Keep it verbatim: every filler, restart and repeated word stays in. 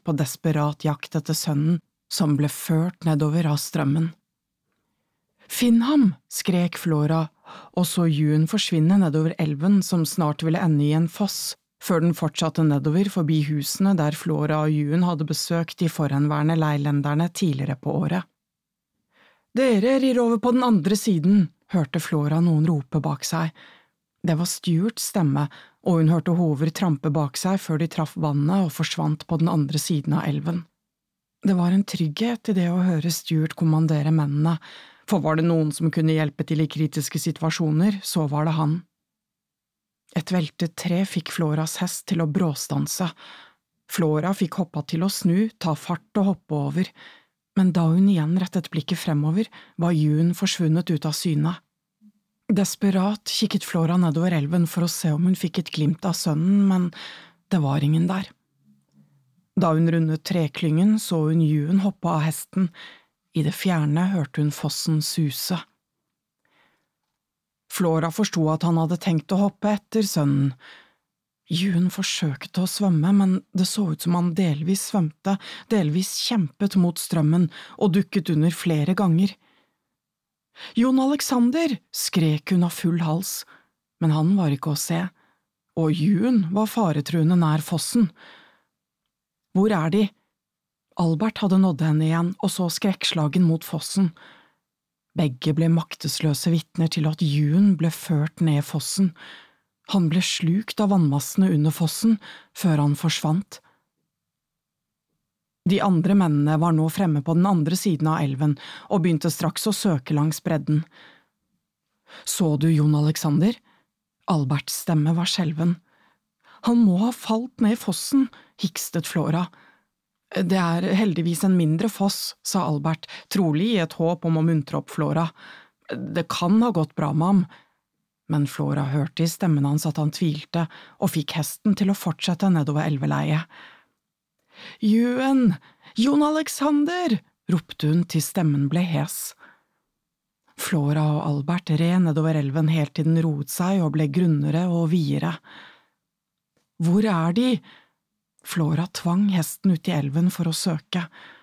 på desperat jakt etter sønnen, som ble ført nedover av strømmen. «Finn ham!» skrek Flora, og så Juen forsvinne nedover elven som snart ville ende i en foss, før den fortsatte nedover forbi husene der Flora og Juen hadde besøkt de forhenværende leilenderne tidligere på året. «Dere rir over på den andre siden!» hørte Flora noen rope bak seg. Det var Stuarts stemme, og hun hørte Håvard trampe bak seg før de traff vannet og forsvant på den andre siden av elven. Det var en trygghet i det å høre Stuart kommandere mennene, for var det noen som kunne hjelpe til i kritiske situasjoner, så var det han. Et veltet tre fikk Floras hest til å bråstanse. Flora fikk hoppa til å snu, ta fart og hoppe over, men da hun igjen rettet blikket fremover, var Juen forsvunnet ut av syne. Desperat kikket Flora nedover elven for å se om hun fikk et glimt av sønnen, men det var ingen der. Da hun rundet treklyngen, så hun Juen hoppe av hesten. I det fjerne hørte hun fossen suse. Flora forsto at han hadde tenkt å hoppe etter sønnen. Juen forsøkte å svømme, men det så ut som han delvis svømte, delvis kjempet mot strømmen og dukket under flere ganger. «Jon Alexander!» skrek hun av full hals, men han var ikke å se, og Juen var faretruende nær fossen. «Hvor er de?» Albert hadde nådd henne igjen og så skrekkslagen mot fossen. Begge ble maktesløse vitner til at Juen ble ført ned fossen. Han ble slukt av vannmassene under fossen før han forsvant. De andre mennene var nå fremme på den andre siden av elven og begynte straks å søke langs bredden. «Så du Jon Alexander?» Alberts stemme var skjelven. «Han må ha falt ned fossen», hikstet Flora. «Det er heldigvis en mindre foss», sa Albert, trolig i et håp om å muntre opp Flora. «Det kan ha gått bra med ham.» Men Flora hørte i stemmen hans at han tvilte, og fikk hesten til å fortsette nedover elveleiet. «Juen! Jon Alexander!» ropte hun til stemmen ble hes. Flora og Albert red nedover elven helt til den roet seg og ble grunnere og videre. «Hvor er de?» Flora tvang hesten ut i elven for å søke.